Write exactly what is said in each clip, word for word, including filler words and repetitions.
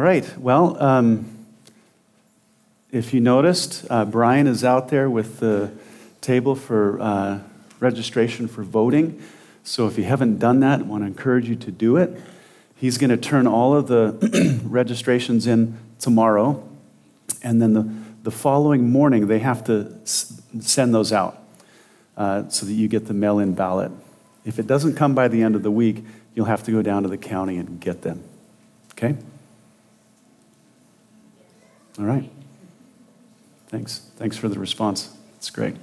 All right, well, um, if you noticed, uh, Brian is out there with the table for uh, registration for voting. So if you haven't done that, I want to encourage you to do it. He's going to turn all of the registrations in tomorrow, and then the, the following morning, they have to s- send those out uh, so that you get the mail-in ballot. If it doesn't come by the end of the week, you'll have to go down to the county and get them. Okay? All right. Thanks. Thanks for the response. It's great.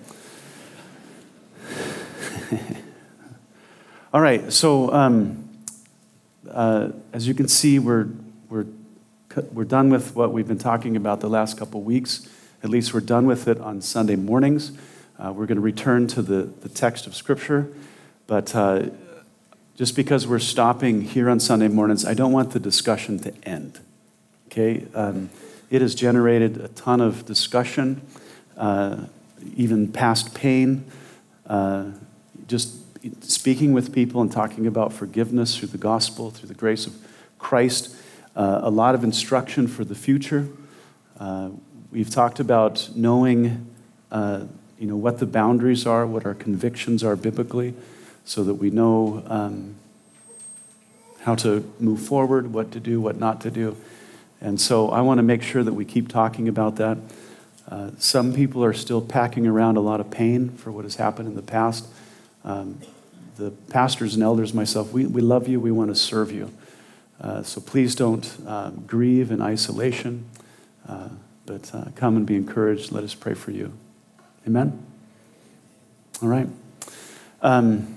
All right. So, um, uh, as you can see, we're we're we're done with what we've been talking about the last couple weeks. At least we're done with it on Sunday mornings. Uh, we're going to return to the the text of Scripture, but uh, just because we're stopping here on Sunday mornings, I don't want the discussion to end. Okay. Um, It has generated a ton of discussion, uh, even past pain, uh, just speaking with people and talking about forgiveness through the gospel, through the grace of Christ, uh, a lot of instruction for the future. Uh, we've talked about knowing uh, you know, what the boundaries are, what our convictions are biblically, so that we know um, how to move forward, what to do, what not to do. And so I want to make sure that we keep talking about that. Uh, some people are still packing around a lot of pain for what has happened in the past. Um, the pastors and elders, myself, we, we love you, we want to serve you. Uh, so please don't um, grieve in isolation, uh, but uh, come and be encouraged. Let us pray for you. Amen? All right. Um,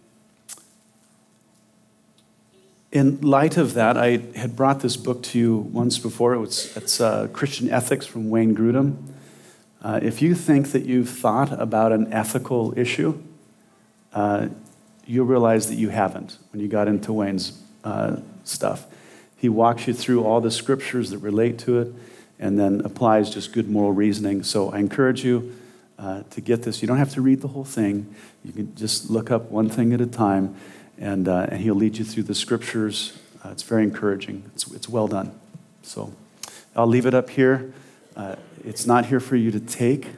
In light of that, I had brought this book to you once before. It was, it's uh, Christian Ethics from Wayne Grudem. Uh, if you think that you've thought about an ethical issue, uh, you'll realize that you haven't when you got into Wayne's uh, stuff. He walks you through all the scriptures that relate to it and then applies just good moral reasoning. So I encourage you uh, to get this. You don't have to read the whole thing. You can just look up one thing at a time. And, uh, and he'll lead you through the scriptures. Uh, it's very encouraging. It's, it's well done. So I'll leave it up here. Uh, it's not here for you to take,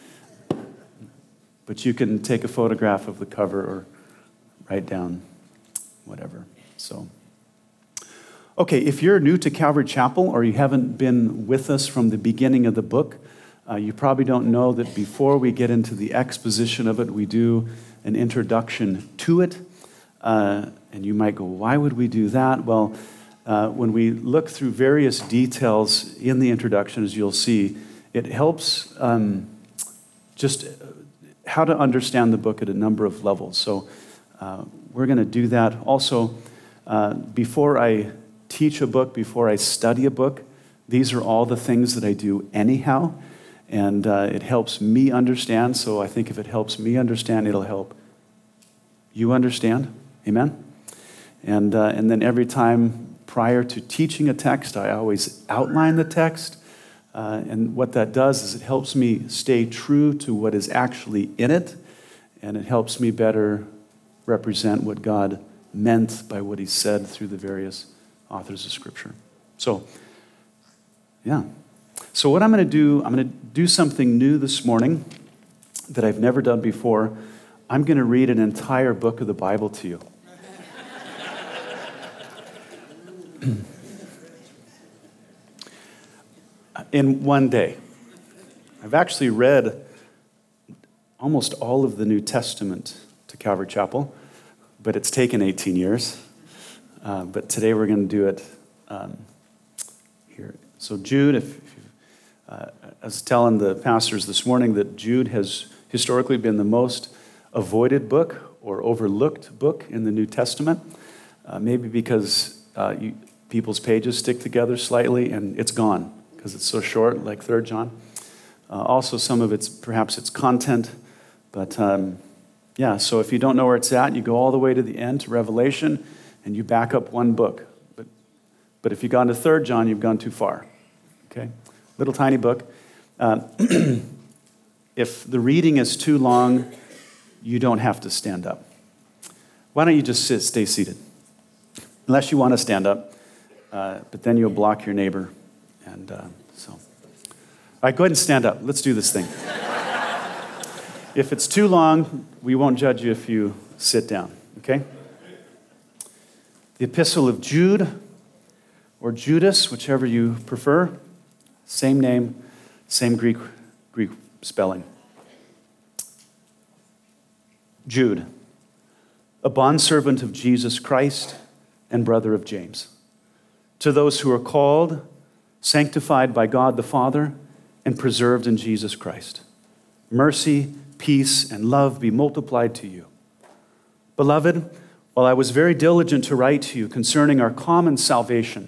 but you can take a photograph of the cover or write down whatever. So, okay, if you're new to Calvary Chapel or you haven't been with us from the beginning of the book, uh, you probably don't know that before we get into the exposition of it, we do an introduction to it. Uh, and you might go, why would we do that? Well, uh, when we look through various details in the introduction, as you'll see, it helps um, just how to understand the book at a number of levels. So uh, we're going to do that. Also, uh, before I teach a book, before I study a book, these are all the things that I do anyhow, and uh, it helps me understand. So I think if it helps me understand, it'll help you understand. Amen? And uh, and then every time prior to teaching a text, I always outline the text. Uh, and what that does is it helps me stay true to what is actually in it. And it helps me better represent what God meant by what he said through the various authors of Scripture. So, yeah. So what I'm going to do, I'm going to do something new this morning that I've never done before. I'm going to read an entire book of the Bible to you. In one day. I've actually read almost all of the New Testament to Calvary Chapel, but it's taken eighteen years. Uh, but today we're going to do it um, here. So Jude, if, if you, uh, I was telling the pastors this morning that Jude has historically been the most avoided book or overlooked book in the New Testament, uh, maybe because uh, you, people's pages stick together slightly and it's gone because it's so short, like Third John. Uh, also, some of it's, perhaps it's content, but um, yeah, so if you don't know where it's at, you go all the way to the end, to Revelation, and you back up one book. But, but if you've gone to Third John, you've gone too far, okay? Little tiny book. Uh, if the reading is too long, you don't have to stand up. Why don't you just sit, stay seated? Unless you want to stand up. uh, but then you'll block your neighbor. And uh, so, all right, go ahead and stand up. Let's do this thing. If it's too long, we won't judge you if you sit down, okay? The Epistle of Jude, or Judas, whichever you prefer. Same name, same Greek, Greek spelling. Jude, a bondservant of Jesus Christ and brother of James. To those who are called, sanctified by God the Father, and preserved in Jesus Christ. Mercy, peace, and love be multiplied to you. Beloved, while I was very diligent to write to you concerning our common salvation,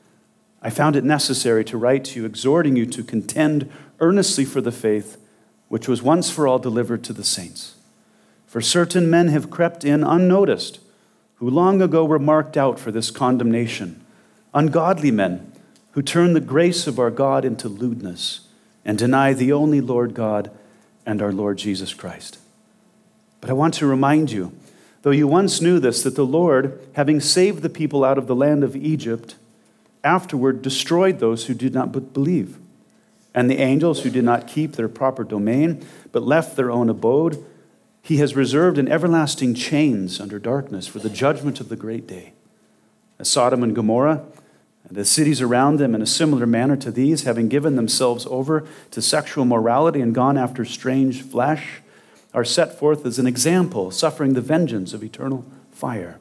I found it necessary to write to you, exhorting you to contend earnestly for the faith which was once for all delivered to the saints. For certain men have crept in unnoticed, who long ago were marked out for this condemnation, ungodly men who turn the grace of our God into lewdness and deny the only Lord God and our Lord Jesus Christ. But I want to remind you, though you once knew this, that the Lord, having saved the people out of the land of Egypt, afterward destroyed those who did not believe. And the angels who did not keep their proper domain, but left their own abode, he has reserved in everlasting chains under darkness for the judgment of the great day. As Sodom and Gomorrah, and the cities around them in a similar manner to these, having given themselves over to sexual morality and gone after strange flesh, are set forth as an example, suffering the vengeance of eternal fire.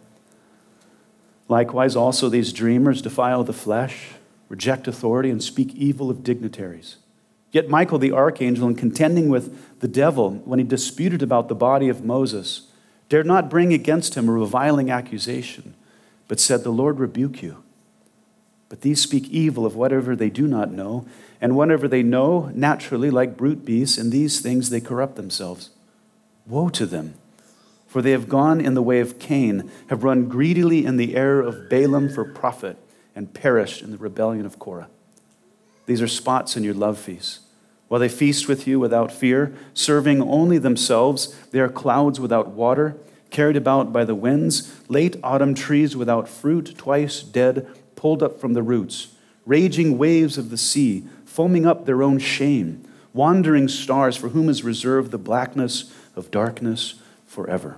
Likewise, also these dreamers defile the flesh, reject authority, and speak evil of dignitaries. Yet Michael the archangel, in contending with the devil when he disputed about the body of Moses, dared not bring against him a reviling accusation, but said, "The Lord rebuke you." But these speak evil of whatever they do not know, and whatever they know, naturally, like brute beasts, in these things they corrupt themselves. Woe to them, for they have gone in the way of Cain, have run greedily in the error of Balaam for profit, and perished in the rebellion of Korah. These are spots in your love feasts. While they feast with you without fear, serving only themselves, they are clouds without water, carried about by the winds, late autumn trees without fruit, twice dead, pulled up from the roots, raging waves of the sea, foaming up their own shame, wandering stars for whom is reserved the blackness of darkness forever.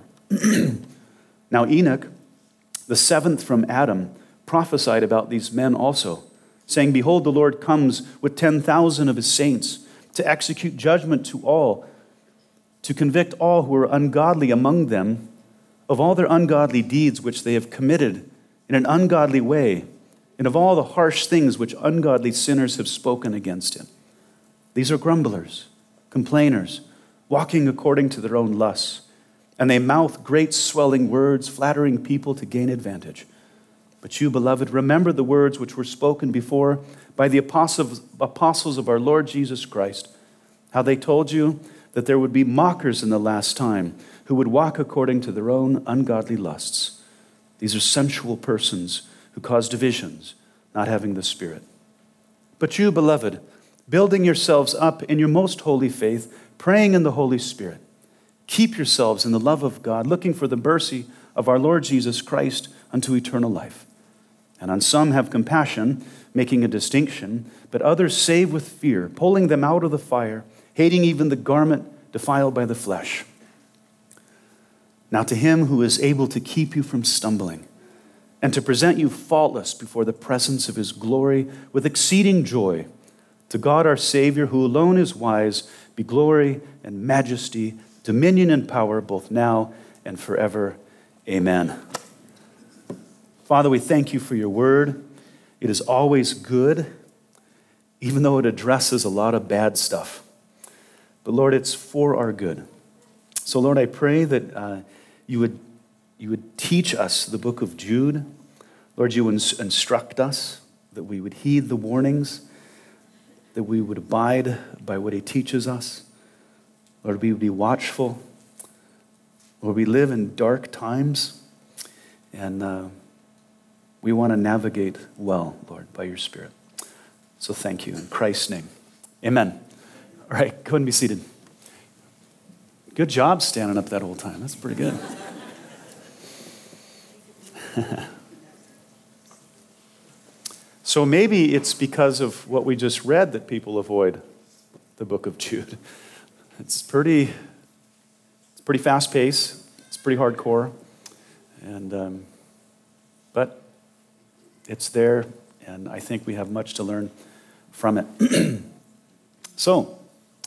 Now Enoch, the seventh from Adam, prophesied about these men also, saying, "Behold, the Lord comes with ten thousand of his saints to execute judgment to all, to convict all who are ungodly among them of all their ungodly deeds which they have committed in an ungodly way, and of all the harsh things which ungodly sinners have spoken against him. These are grumblers, complainers, walking according to their own lusts, and they mouth great swelling words, flattering people to gain advantage. But you, beloved, remember the words which were spoken before by the apostles apostles of our Lord Jesus Christ, how they told you that there would be mockers in the last time who would walk according to their own ungodly lusts. These are sensual persons who cause divisions, not having the Spirit. But you, beloved, building yourselves up in your most holy faith, praying in the Holy Spirit, keep yourselves in the love of God, looking for the mercy of our Lord Jesus Christ unto eternal life. And on some have compassion, making a distinction, but others save with fear, pulling them out of the fire, hating even the garment defiled by the flesh. Now to him who is able to keep you from stumbling, and to present you faultless before the presence of his glory with exceeding joy, to God our Savior, who alone is wise, be glory and majesty, dominion and power, both now and forever. Amen. Father, we thank you for your word. It is always good, even though it addresses a lot of bad stuff. But Lord, it's for our good. So Lord, I pray that uh, you would you would teach us the book of Jude. Lord, you would instruct us, that we would heed the warnings, that we would abide by what he teaches us. Lord, we would be watchful. Lord, we live in dark times, and uh, we want to navigate well, Lord, by your Spirit. So thank you in Christ's name. Amen. All right, go ahead and be seated. Good job standing up that whole time. That's pretty good. So maybe it's because of what we just read that people avoid the book of Jude. It's pretty, it's pretty fast-paced. It's pretty hardcore, and um, but it's there, and I think we have much to learn from it. So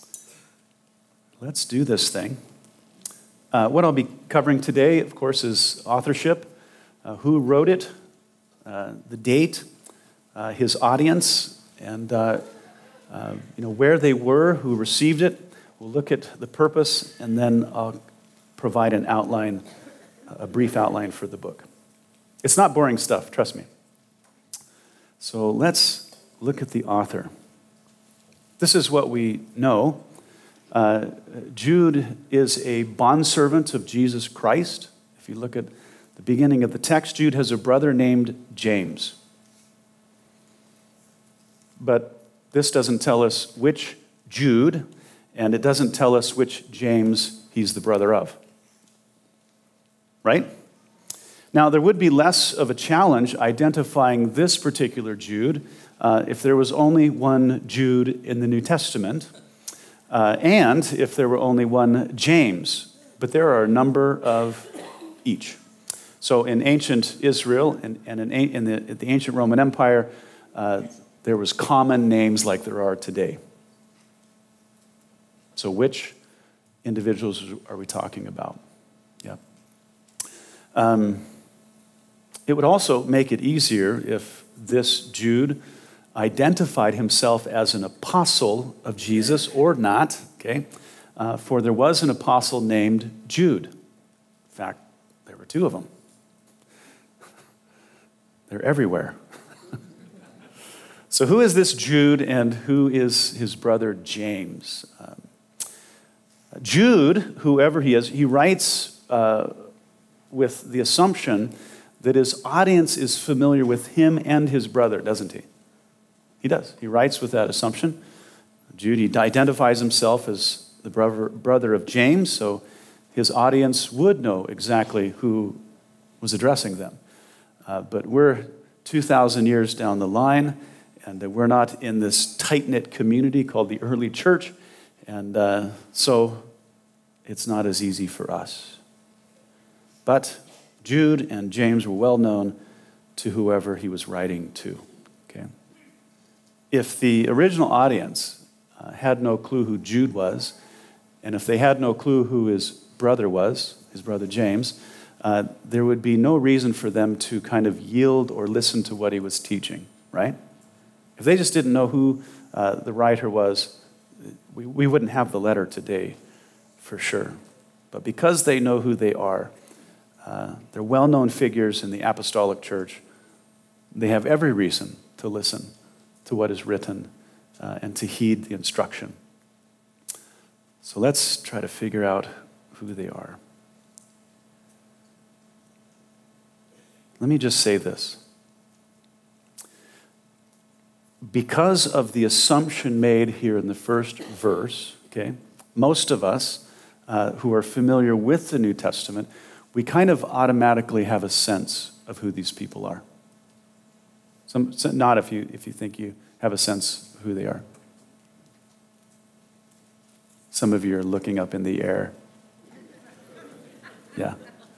let's do this thing. Uh, what I'll be covering today, of course, is authorship, uh, who wrote it, uh, the date, uh, his audience, and uh, uh, you know where they were, who received it. We'll look at the purpose, and then I'll provide an outline, a brief outline for the book. It's not boring stuff, trust me. So let's look at the author. This is what we know. Uh, Jude is a bondservant of Jesus Christ. If you look at the beginning of the text, Jude has a brother named James. But this doesn't tell us which Jude, and it doesn't tell us which James he's the brother of. Right? Now, there would be less of a challenge identifying this particular Jude uh, if there was only one Jude in the New Testament, uh, and if there were only one James. But there are a number of each. So in ancient Israel and, and in, in the, the ancient Roman Empire, uh, there was common names like there are today. So which individuals are we talking about? Yeah. Um, it would also make it easier if this Jude identified himself as an apostle of Jesus or not, okay? Uh, for there was an apostle named Jude. In fact, there were two of them. They're everywhere. So who is this Jude and who is his brother James? Um, Jude, whoever he is, he writes uh, with the assumption that his audience is familiar with him and his brother, doesn't he? He does. He writes with that assumption. Jude, he identifies himself as the brother, brother of James, so his audience would know exactly who was addressing them. Uh, but we're two thousand years down the line, and we're not in this tight-knit community called the early church, and uh, so it's not as easy for us. But Jude and James were well known to whoever he was writing to. Okay. If the original audience uh, had no clue who Jude was, and if they had no clue who his brother was, his brother James, uh, there would be no reason for them to kind of yield or listen to what he was teaching, right? If they just didn't know who uh, the writer was, we, we wouldn't have the letter today, for sure. But because they know who they are, uh, they're well-known figures in the apostolic church, they have every reason to listen to what is written uh, and to heed the instruction. So let's try to figure out who they are. Let me just say this. Because of the assumption made here in the first verse, okay, most of us uh, who are familiar with the New Testament, we kind of automatically have a sense of who these people are. Some, not if you, if you think you have a sense of who they are. Some of you are looking up in the air. Yeah.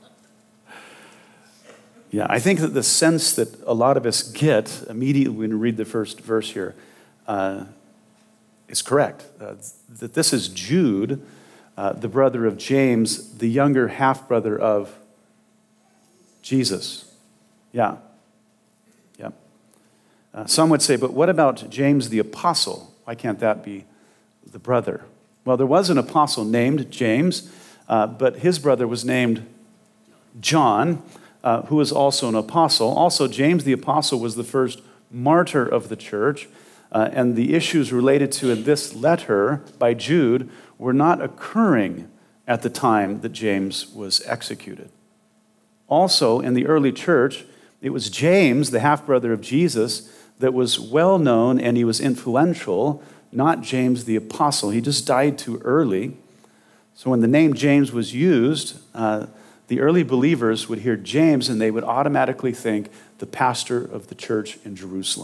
Yeah, I think that the sense that a lot of us get immediately when we read the first verse here uh, is correct. Uh, that this is Jude, uh, the brother of James, the younger half-brother of Jesus. Yeah. Yeah. Uh, some would say, but what about James the apostle? Why can't that be the brother? Well, there was an apostle named James, uh, but his brother was named John, uh, who was also an apostle. Also, James the apostle was the first martyr of the church, uh, and the issues related to this letter by Jude were not occurring at the time that James was executed. Also, in the early church, it was James, the half-brother of Jesus, that was well-known and he was influential, not James the apostle. He just died too early. So when the name James was used, uh, the early believers would hear James and they would automatically think the pastor of the church in Jerusalem.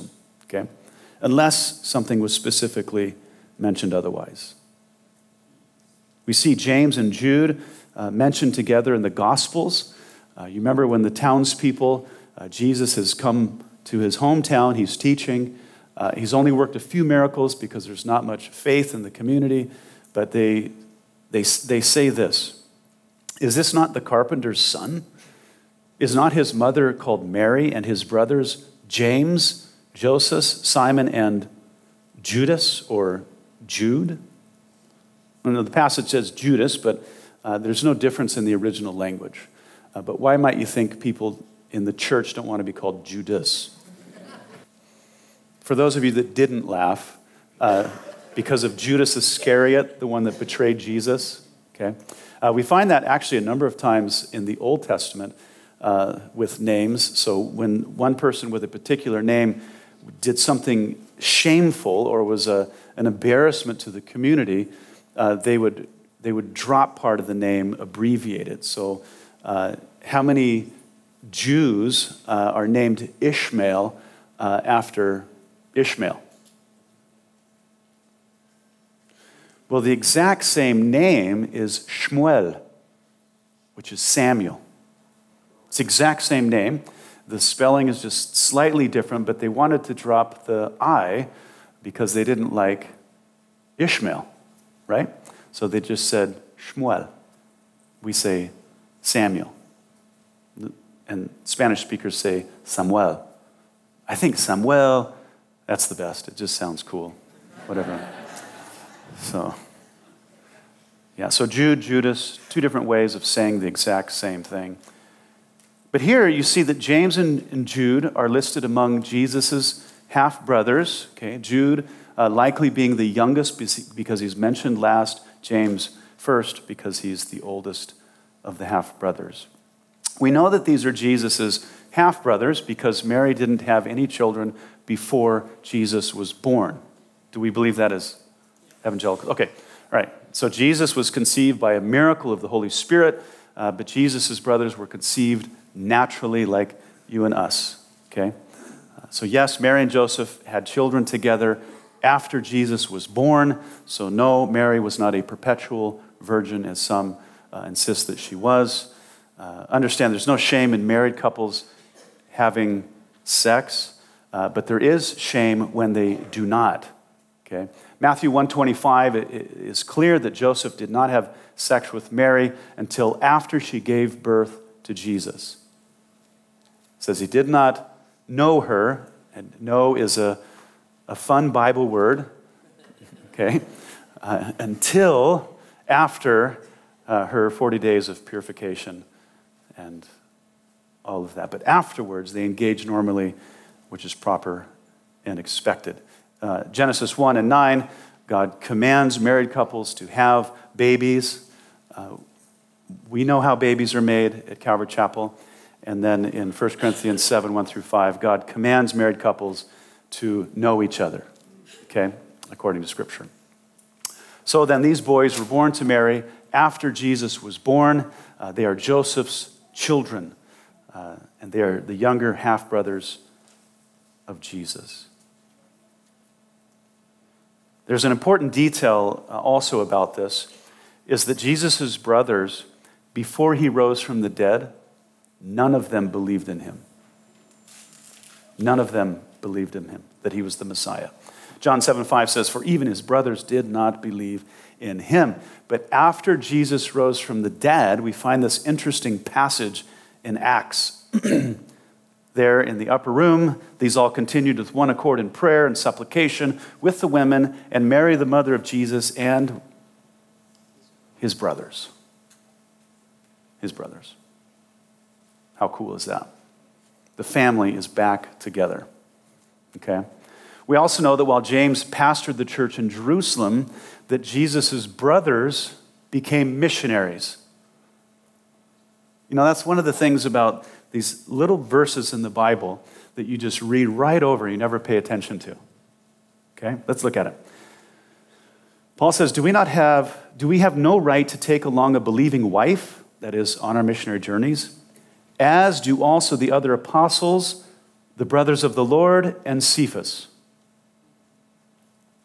okay? Unless something was specifically mentioned otherwise. We see James and Jude uh, mentioned together in the Gospels. Uh, you remember when the townspeople, uh, Jesus has come to his hometown, he's teaching. Uh, he's only worked a few miracles because there's not much faith in the community, but they, they, they say this, "Is this not the carpenter's son? Is not his mother called Mary, and his brothers James, Joseph, Simon, and Judas," or Jude? The passage says Judas, but uh, there's no difference in the original language. Uh, but why might you think people in the church don't want to be called Judas? For those of you that didn't laugh, uh, because of Judas Iscariot, the one that betrayed Jesus, okay? Uh, we find that actually a number of times in the Old Testament uh, with names. So when one person with a particular name did something shameful or was a, an embarrassment to the community, Uh, they would they would drop part of the name, abbreviate it. So uh, how many Jews uh, are named Ishmael uh, after Ishmael? Well, the exact same name is Shmuel, which is Samuel. It's the exact same name. The spelling is just slightly different, but they wanted to drop the I because they didn't like Ishmael. Right? So they just said Shmuel. We say Samuel. And Spanish speakers say Samuel. I think Samuel, that's the best. It just sounds cool. Whatever. So, yeah, so Jude, Judas, two different ways of saying the exact same thing. But here you see that James and, and Jude are listed among Jesus' half-brothers. Okay, Jude Uh, likely being the youngest because he's mentioned last, James first because he's the oldest of the half-brothers. We know that these are Jesus' half-brothers because Mary didn't have any children before Jesus was born. Do we believe that as evangelical? Okay, all right. So Jesus was conceived by a miracle of the Holy Spirit, uh, but Jesus' brothers were conceived naturally like you and us, okay? Uh, so yes, Mary and Joseph had children together after Jesus was born. So no, Mary was not a perpetual virgin as some uh, insist that she was. Uh, understand there's no shame in married couples having sex, uh, but there is shame when they do not. Okay, Matthew one twenty-five it, it is clear that Joseph did not have sex with Mary until after she gave birth to Jesus. It says he did not know her, and know is a A fun Bible word, okay, uh, until after uh, her forty days of purification and all of that. But afterwards, they engage normally, which is proper and expected. Uh, Genesis one and nine, God commands married couples to have babies. Uh, we know how babies are made at Calvary Chapel. And then in First Corinthians seven, one through five, God commands married couples to know each other, okay, according to Scripture. So then these boys were born to Mary after Jesus was born. Uh, they are Joseph's children, uh, and they are the younger half-brothers of Jesus. There's an important detail uh, also about this, is that Jesus' brothers, before he rose from the dead, none of them believed in him. None of them believed in him, that he was the Messiah. John seven five says, "For even his brothers did not believe in him." But after Jesus rose from the dead, we find this interesting passage in Acts. There in the upper room, these all continued with one accord in prayer and supplication with the women and Mary, the mother of Jesus, and his brothers. His brothers. How cool is that? The family is back together. Okay. We also know that while James pastored the church in Jerusalem, that Jesus' brothers became missionaries. You know, that's one of the things about these little verses in the Bible that you just read right over, you never pay attention to. Okay, let's look at it. Paul says, do we not have, do we have no right to take along a believing wife, that is, on our missionary journeys, as do also the other apostles, the brothers of the Lord, and Cephas?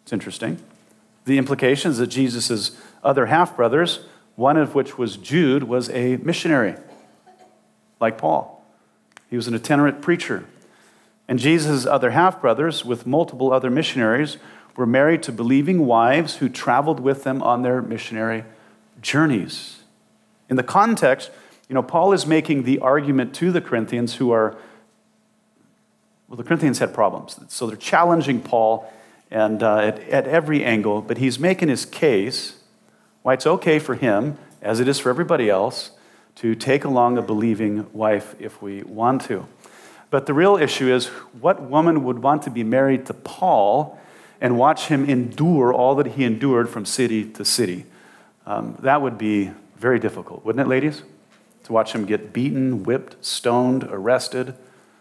It's interesting. The implication is that Jesus' other half-brothers, one of which was Jude, was a missionary, like Paul. He was an itinerant preacher. And Jesus' other half-brothers, with multiple other missionaries, were married to believing wives who traveled with them on their missionary journeys. In the context, you know, Paul is making the argument to the Corinthians who are, well, the Corinthians had problems. So they're challenging Paul and uh, at, at every angle, but he's making his case why it's okay for him, as it is for everybody else, to take along a believing wife if we want to. But the real issue is, what woman would want to be married to Paul and watch him endure all that he endured from city to city? Um, that would be very difficult, wouldn't it, ladies? To watch him get beaten, whipped, stoned, arrested.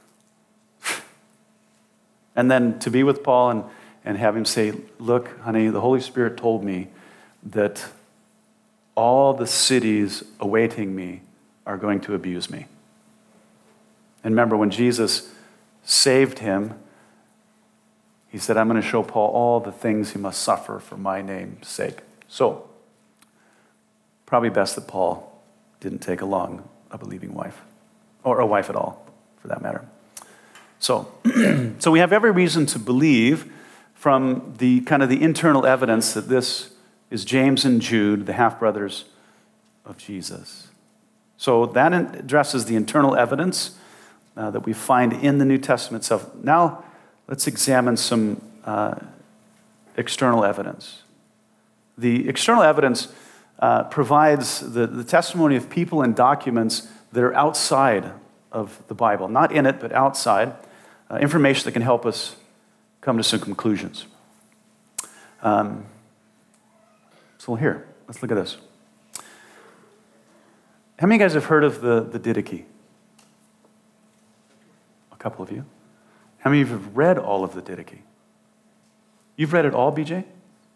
And then to be with Paul and, and have him say, look, honey, the Holy Spirit told me that all the cities awaiting me are going to abuse me. And remember, when Jesus saved him, he said, I'm going to show Paul all the things he must suffer for my name's sake. So, probably best that Paul didn't take along a believing wife, or a wife at all, for that matter. So, so we have every reason to believe from the kind of the internal evidence that this is James and Jude, the half-brothers of Jesus. So that addresses the internal evidence uh, that we find in the New Testament itself. Now, let's examine some uh, external evidence. The external evidence uh, provides the, the testimony of people and documents that are outside of the Bible, not in it, but outside, uh, information that can help us come to some conclusions. Um, so here, let's look at this. How many of you guys have heard of the, the Didache? A couple of you. How many of you have read all of the Didache? You've read it all, B J?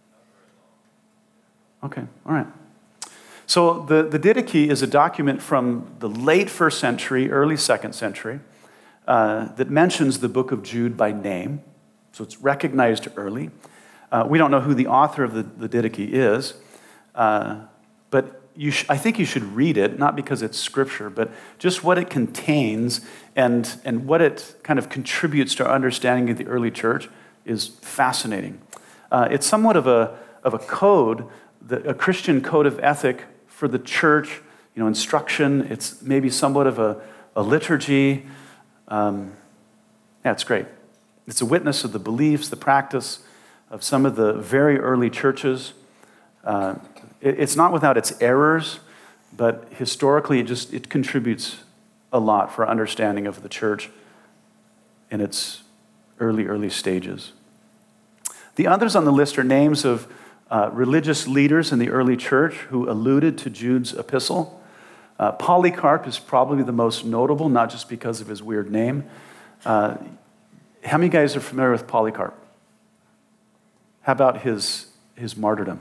Okay, all right. So the, the Didache is a document from the late first century, early second century, uh, that mentions the book of Jude by name. So it's recognized early. Uh, we don't know who the author of the, the Didache is, uh, but you sh- I think you should read it, not because it's scripture, but just what it contains and, and what it kind of contributes to our understanding of the early church is fascinating. Uh, it's somewhat of a, of a code, the, a Christian code of ethic for the church, you know, instruction. It's maybe somewhat of a, a liturgy. Um, yeah, it's great. It's a witness of the beliefs, the practice of some of the very early churches. Uh, it, it's not without its errors, but historically it just it contributes a lot for understanding of the church in its early, early stages. The others on the list are names of uh, religious leaders in the early church who alluded to Jude's epistle. Uh, Polycarp is probably the most notable, not just because of his weird name. Uh, how many guys are familiar with Polycarp? How about his, his martyrdom?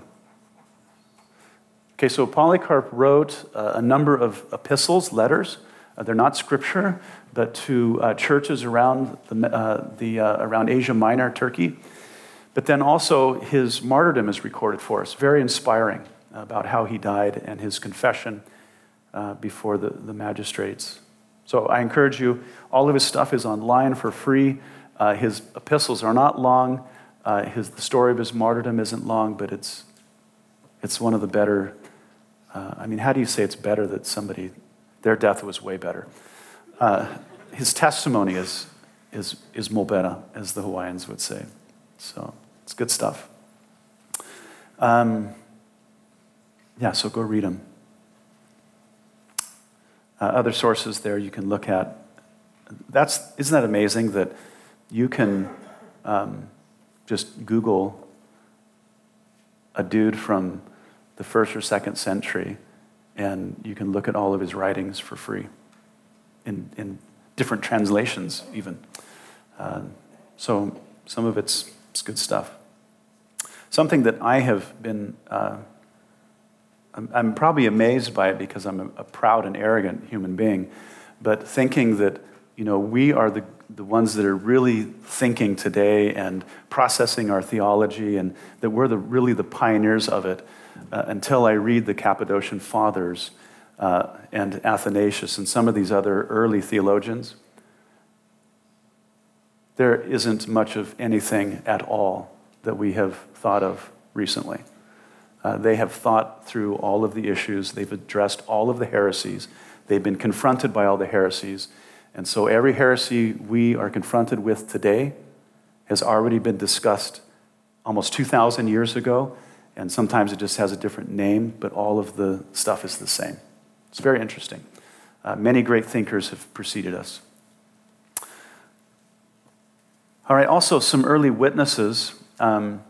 Okay, so Polycarp wrote uh, a number of epistles, letters. Uh, they're not scripture, but to uh, churches around the, uh, the uh, around Asia Minor, Turkey. But then also his martyrdom is recorded for us. Very inspiring about how he died and his confession uh, before the, the magistrates. So I encourage you, all of his stuff is online for free. Uh, his epistles are not long. Uh, his, the story of his martyrdom isn't long, but it's it's one of the better. Uh, I mean, how do you say it's better that somebody, their death was way better? Uh, his testimony is is is mobera, as the Hawaiians would say. So it's good stuff. Um, yeah, so go read them. Uh, other sources there you can look at. That's isn't that amazing that you can um, just Google a dude from the first or second century, and you can look at all of his writings for free, in in different translations even. Uh, so some of it's, it's good stuff. Something that I have been, uh, I'm, I'm probably amazed by it because I'm a, a proud and arrogant human being, but thinking that, you know, we are the the ones that are really thinking today and processing our theology, and that we're the, really the pioneers of it, uh, until I read the Cappadocian Fathers uh, and Athanasius and some of these other early theologians, there isn't much of anything at all that we have thought of recently. Uh, they have thought through all of the issues. They've addressed all of the heresies. They've been confronted by all the heresies. And so every heresy we are confronted with today has already been discussed almost two thousand years ago, and sometimes it just has a different name, but all of the stuff is the same. It's very interesting. Uh, many great thinkers have preceded us. All right, also some early witnesses. Um,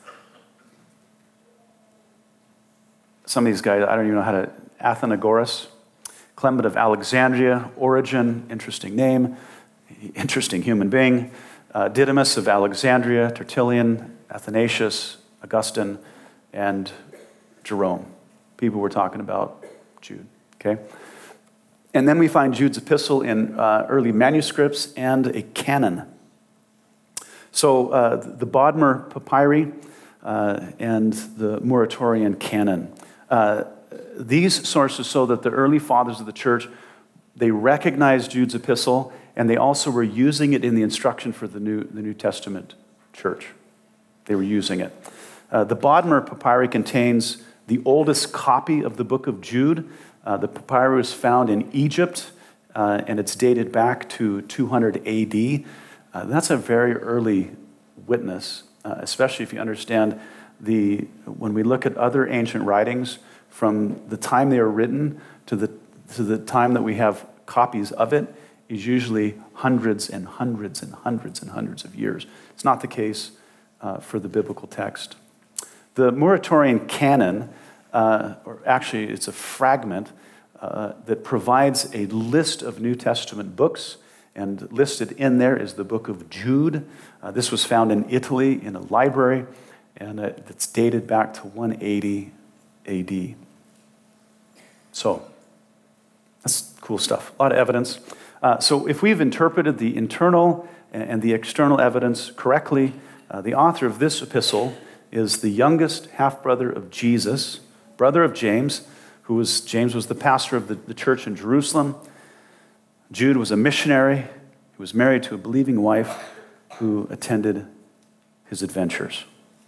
some of these guys, I don't even know how to, Athenagoras, Clement of Alexandria, Origen, interesting name, interesting human being, uh, Didymus of Alexandria, Tertullian, Athanasius, Augustine, and Jerome. People we're talking about, Jude, okay? And then we find Jude's epistle in uh, early manuscripts and a canon. So uh, the Bodmer Papyri uh, and the Muratorian canon. Uh, these sources show that the early fathers of the church, they recognized Jude's epistle, and they also were using it in the instruction for the New, the New Testament church. They were using it. Uh, the Bodmer Papyri contains the oldest copy of the book of Jude. Uh, the papyri was found in Egypt, uh, and it's dated back to two hundred A D. Uh, that's a very early witness, uh, especially if you understand the when we look at other ancient writings, from the time they were written to the to the time that we have copies of it is usually hundreds and hundreds and hundreds and hundreds of years. It's not the case uh, for the biblical text. The Muratorian canon, uh, or actually it's a fragment uh, that provides a list of New Testament books, and listed in there is the book of Jude. Uh, this was found in Italy in a library, and uh, it's dated back to one eighty A D. So that's cool stuff. A lot of evidence. Uh, so if we've interpreted the internal and the external evidence correctly, uh, the author of this epistle is the youngest half-brother of Jesus, brother of James, who was, James was the pastor of the, the church in Jerusalem. Jude was a missionary. He was married to a believing wife who attended his adventures.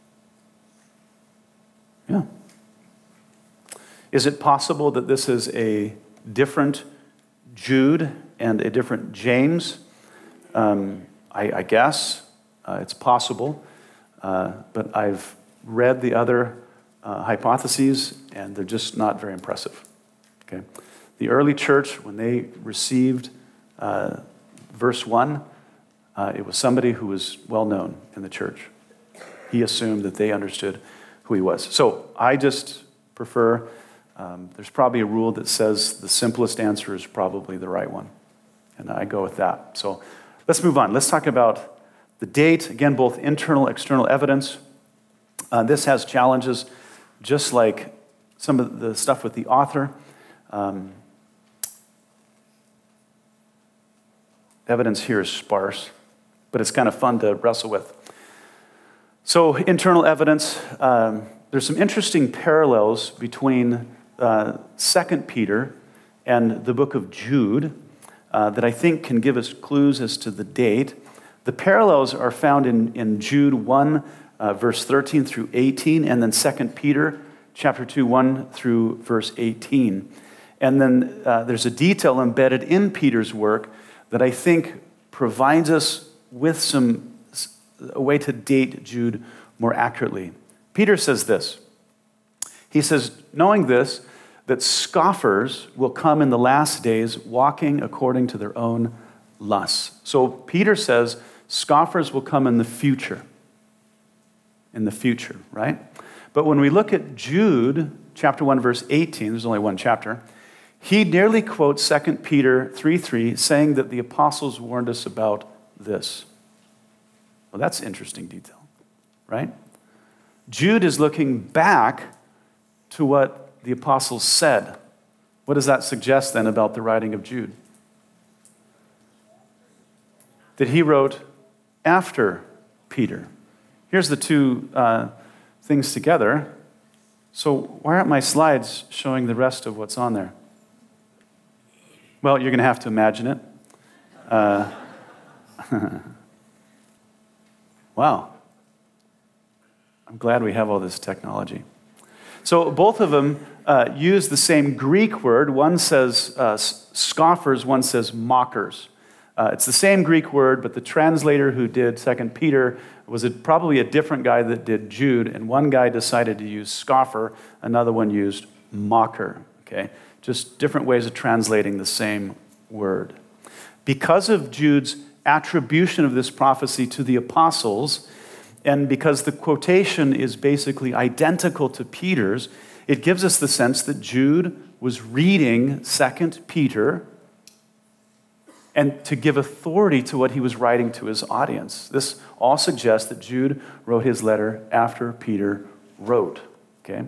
Yeah. Is it possible that this is a different Jude and a different James? Um, I, I guess uh, it's possible, uh, but I've read the other uh, hypotheses, and they're just not very impressive. Okay, the early church, when they received uh, verse one, uh, it was somebody who was well known in the church. He assumed that they understood who he was. So I just prefer. Um, there's probably a rule that says the simplest answer is probably the right one. And I go with that. So let's move on. Let's talk about the date. Again, both internal, external evidence. Uh, this has challenges, just like some of the stuff with the author. Um, evidence here is sparse, but it's kind of fun to wrestle with. So internal evidence, um, there's some interesting parallels between Uh, Second Peter and the book of Jude uh, that I think can give us clues as to the date. The parallels are found in, in Jude one, uh, verse thirteen through eighteen, and then Second Peter chapter two, one through verse eighteen. And then uh, there's a detail embedded in Peter's work that I think provides us with some a way to date Jude more accurately. Peter says this. He says, knowing this, that scoffers will come in the last days walking according to their own lusts. So Peter says scoffers will come in the future. In the future, right? But when we look at Jude, chapter one, verse eighteen, there's only one chapter, he nearly quotes Second Peter three three, saying that the apostles warned us about this. Well, that's interesting detail, right? Jude is looking back to what the apostles said. What does that suggest then about the writing of Jude? that he wrote after Peter. Here's the two uh, things together. So why aren't my slides showing the rest of what's on there? Well, you're going to have to imagine it. Uh, wow. I'm glad we have all this technology. So both of them uh, use the same Greek word. One says uh, scoffers, one says mockers. Uh, it's the same Greek word, but the translator who did Second Peter was a, probably a different guy that did Jude, and one guy decided to use scoffer, another one used mocker, okay? Just different ways of translating the same word. Because of Jude's attribution of this prophecy to the apostles, and because the quotation is basically identical to Peter's, it gives us the sense that Jude was reading Second Peter and to give authority to what he was writing to his audience. This all suggests that Jude wrote his letter after Peter wrote, okay?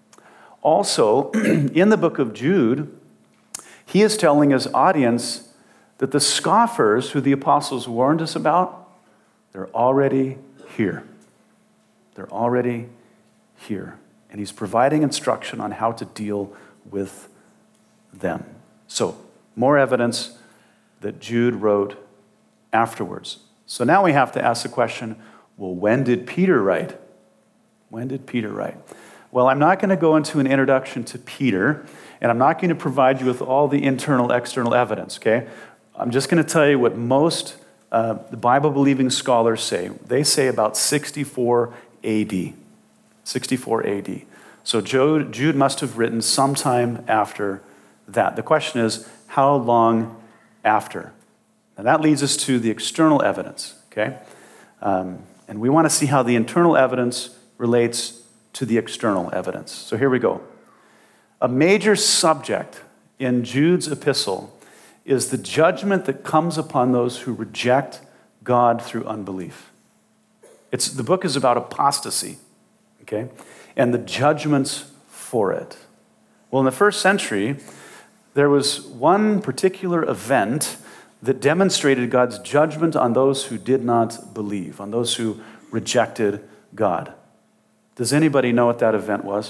Also, in the book of Jude, he is telling his audience that the scoffers who the apostles warned us about, they're already here. They're already here. And he's providing instruction on how to deal with them. So, more evidence that Jude wrote afterwards. So now we have to ask the question, well, when did Peter write? When did Peter write? Well, I'm not going to go into an introduction to Peter, and I'm not going to provide you with all the internal, external evidence, okay? I'm just going to tell you what most uh, the Bible-believing scholars say. They say about sixty-four A D. sixty-four A D. So Jude, Jude must have written sometime after that. The question is, how long after? And that leads us to the external evidence, okay? Um, and we want to see how the internal evidence relates to the external evidence. So here we go. A major subject in Jude's epistle is the judgment that comes upon those who reject God through unbelief. It's, the book is about apostasy, okay? And the judgments for it. Well, in the first century, there was one particular event that demonstrated God's judgment on those who did not believe, on those who rejected God. Does anybody know what that event was?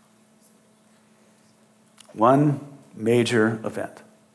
One major event.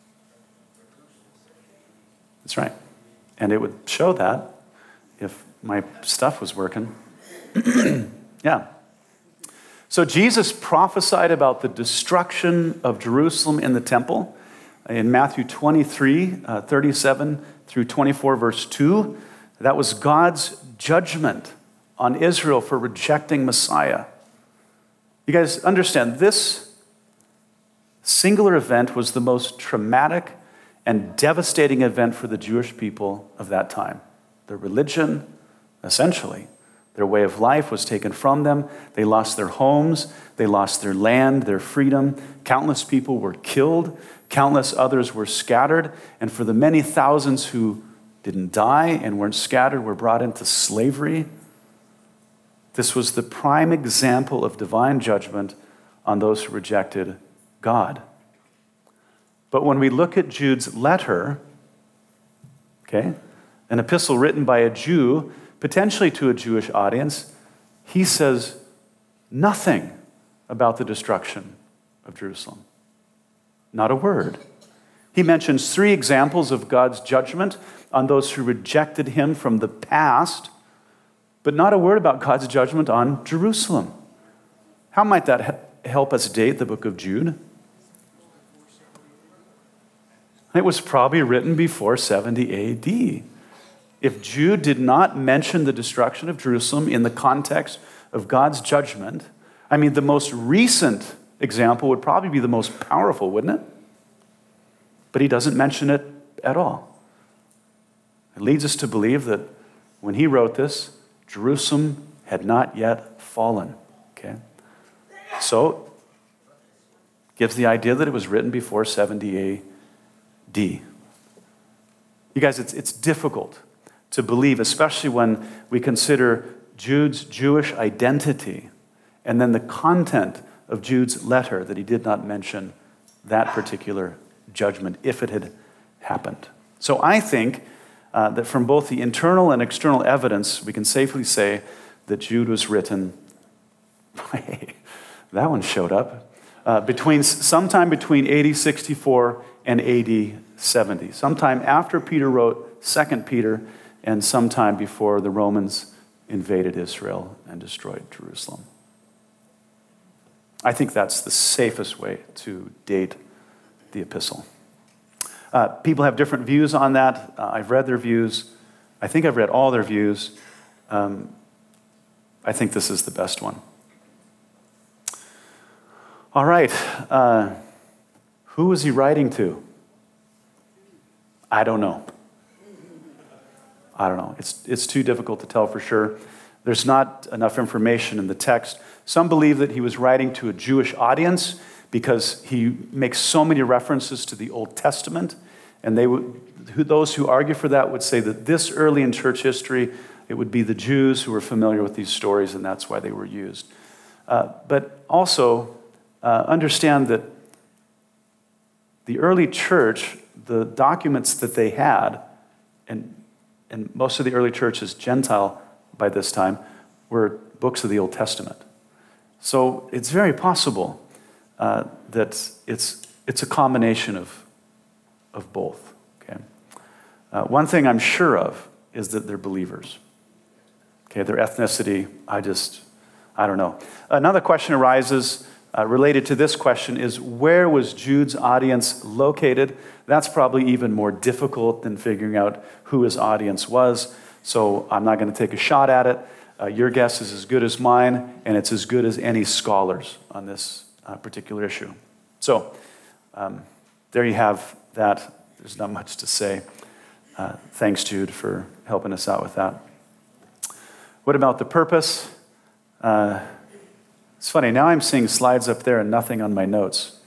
That's right. And it would show that if my stuff was working. Yeah. So Jesus prophesied about the destruction of Jerusalem in the temple in Matthew twenty-three, uh, thirty-seven through twenty-four, verse two. That was God's judgment on Israel for rejecting Messiah. You guys understand, this singular event was the most traumatic and devastating event for the Jewish people of that time. Their religion, essentially, their way of life was taken from them. They lost their homes. They lost their land, their freedom. Countless people were killed. Countless others were scattered. And for the many thousands who didn't die and weren't scattered, were brought into slavery. This was the prime example of divine judgment on those who rejected God. But when we look at Jude's letter, okay, an epistle written by a Jew, potentially to a Jewish audience, he says nothing about the destruction of Jerusalem. Not a word. He mentions three examples of God's judgment on those who rejected him from the past, but not a word about God's judgment on Jerusalem. How might that help us date the book of Jude? It was probably written before seventy A D. If Jude did not mention the destruction of Jerusalem in the context of God's judgment, I mean, the most recent example would probably be the most powerful, wouldn't it? But he doesn't mention it at all. It leads us to believe that when he wrote this, Jerusalem had not yet fallen, okay? So, gives the idea that it was written before seventy A D. You guys, it's, it's difficult to believe, especially when we consider Jude's Jewish identity and then the content of Jude's letter, that he did not mention that particular judgment if it had happened. So I think uh, that from both the internal and external evidence, we can safely say that Jude was written, that one showed up, uh, between sometime between A D sixty-four and A D seventy, sometime after Peter wrote Second Peter, and sometime before the Romans invaded Israel and destroyed Jerusalem. I think that's the safest way to date the epistle. Uh, people have different views on that. Uh, I've read their views. I think I've read all their views. Um, I think this is the best one. All right. Uh, who was he writing to? I don't know. I don't know. It's, it's too difficult to tell for sure. There's not enough information in the text. Some believe that he was writing to a Jewish audience because he makes so many references to the Old Testament. And they would, who, those who argue for that would say that this early in church history, it would be the Jews who were familiar with these stories, and that's why they were used. Uh, but also, uh, understand that the early church, the documents that they had, and, and most of the early church is Gentile by this time, were books of the Old Testament. So it's very possible uh, that it's, it's a combination of of both, okay? Uh, one thing I'm sure of is that they're believers. Okay, their ethnicity, I just, I don't know. Another question arises uh, related to this question is, where was Jude's audience located? That's probably even more difficult than figuring out who his audience was, so I'm not going to take a shot at it. Uh, your guess is as good as mine, and it's as good as any scholars on this uh, particular issue. So, um, there you have that. There's not much to say. Uh, thanks, Jude, for helping us out with that. What about the purpose? Uh, it's funny, now I'm seeing slides up there and nothing on my notes.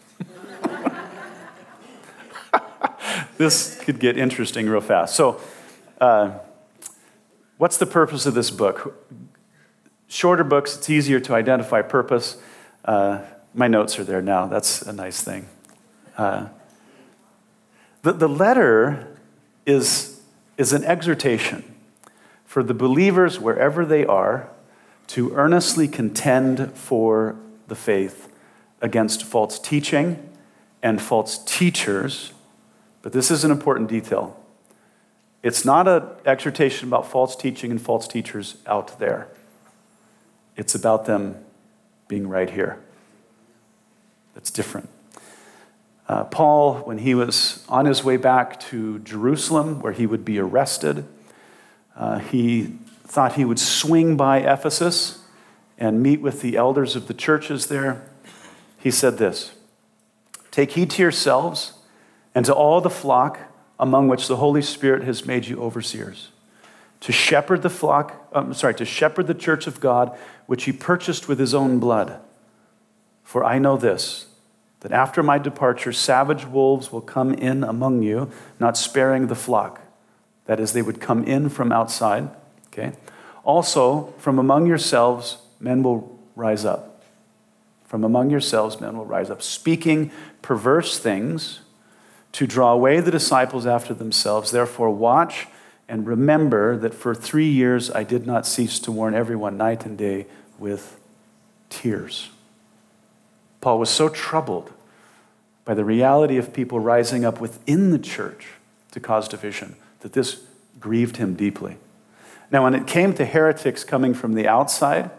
This could get interesting real fast. So, uh, what's the purpose of this book? Shorter books, it's easier to identify purpose. Uh, my notes are there now. That's a nice thing. Uh, The, the letter is, is an exhortation for the believers, wherever they are, to earnestly contend for the faith against false teaching and false teachers. But this is an important detail. It's not an exhortation about false teaching and false teachers out there. It's about them being right here. That's different. Uh, Paul, when he was on his way back to Jerusalem, where he would be arrested, uh, he thought he would swing by Ephesus and meet with the elders of the churches there. He said this, "Take heed to yourselves and to all the flock among which the Holy Spirit has made you overseers, to shepherd the flock, I'm sorry, to shepherd the church of God, which he purchased with his own blood. For I know this, that after my departure, savage wolves will come in among you, not sparing the flock." That is, they would come in from outside, okay? "Also, from among yourselves, men will rise up. From among yourselves, men will rise up, speaking perverse things to draw away the disciples after themselves. Therefore, watch and remember that for three years I did not cease to warn everyone night and day with tears." Paul was so troubled by the reality of people rising up within the church to cause division that this grieved him deeply. Now, when it came to heretics coming from the outside,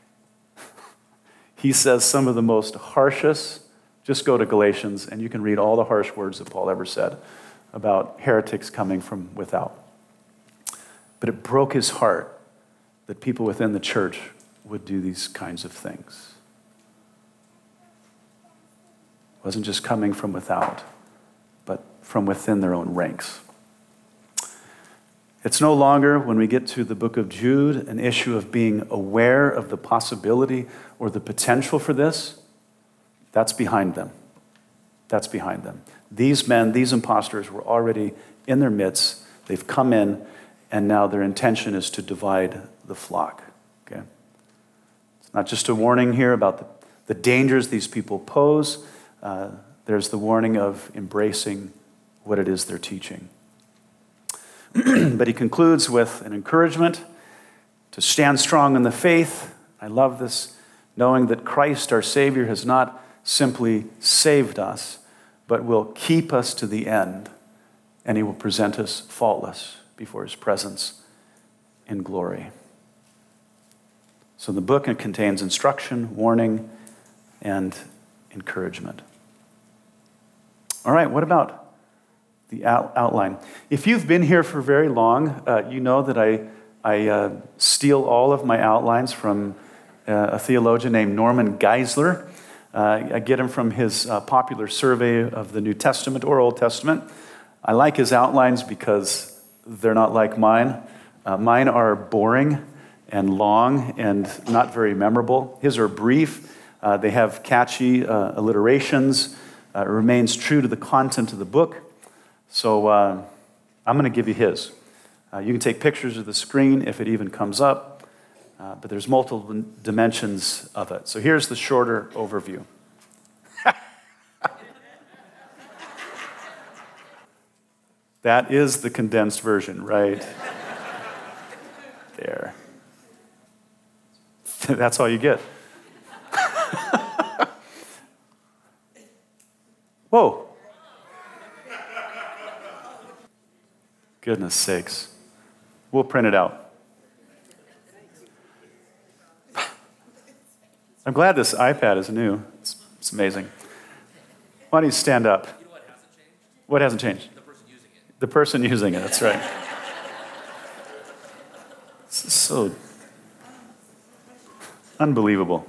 he says some of the most harshest, just go to Galatians and you can read all the harsh words that Paul ever said about heretics coming from without. But it broke his heart that people within the church would do these kinds of things. It wasn't just coming from without, but from within their own ranks. It's no longer, when we get to the book of Jude, an issue of being aware of the possibility or the potential for this. That's behind them. That's behind them. These men, these imposters were already in their midst. They've come in, and now their intention is to divide the flock. Okay? It's not just a warning here about the, the dangers these people pose. Uh, there's the warning of embracing what it is they're teaching. But he concludes with an encouragement to stand strong in the faith. I love this, knowing that Christ, our Savior, has not simply saved us, but will keep us to the end, and he will present us faultless before his presence in glory. So the book contains instruction, warning, and encouragement. All right, what about the out- outline? If you've been here for very long, uh, you know that I, I uh, steal all of my outlines from uh, a theologian named Norman Geisler. Uh, I get them from his uh, popular survey of the New Testament or Old Testament. I like his outlines because they're not like mine. Uh, mine are boring and long and not very memorable. His are brief. Uh, they have catchy uh, alliterations. Uh, it remains true to the content of the book. So uh, I'm going to give you his. Uh, you can take pictures of the screen if it even comes up, uh, but there's multiple dimensions of it. So here's the shorter overview. That is the condensed version, right? There. That's all you get. Whoa. Goodness sakes. We'll print it out. I'm glad this iPad is new. It's, it's amazing. Why don't you stand up? You know what hasn't changed? What hasn't changed? The person using it. The person using it, that's right. This is so unbelievable.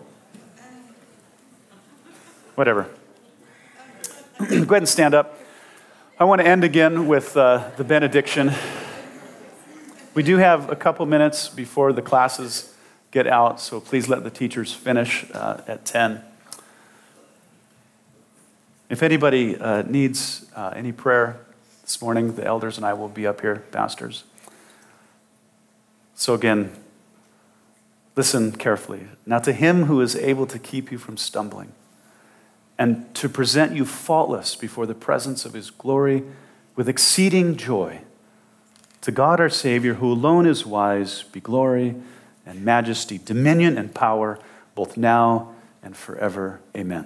Whatever. Go ahead and stand up. I want to end again with uh, the benediction. We do have a couple minutes before the classes get out, so please let the teachers finish uh, at ten. If anybody uh, needs uh, any prayer this morning, the elders and I will be up here, pastors. So again, listen carefully. Now to him who is able to keep you from stumbling and to present you faultless before the presence of his glory with exceeding joy, to God our Savior, who alone is wise, be glory and majesty, dominion and power, both now and forever. Amen.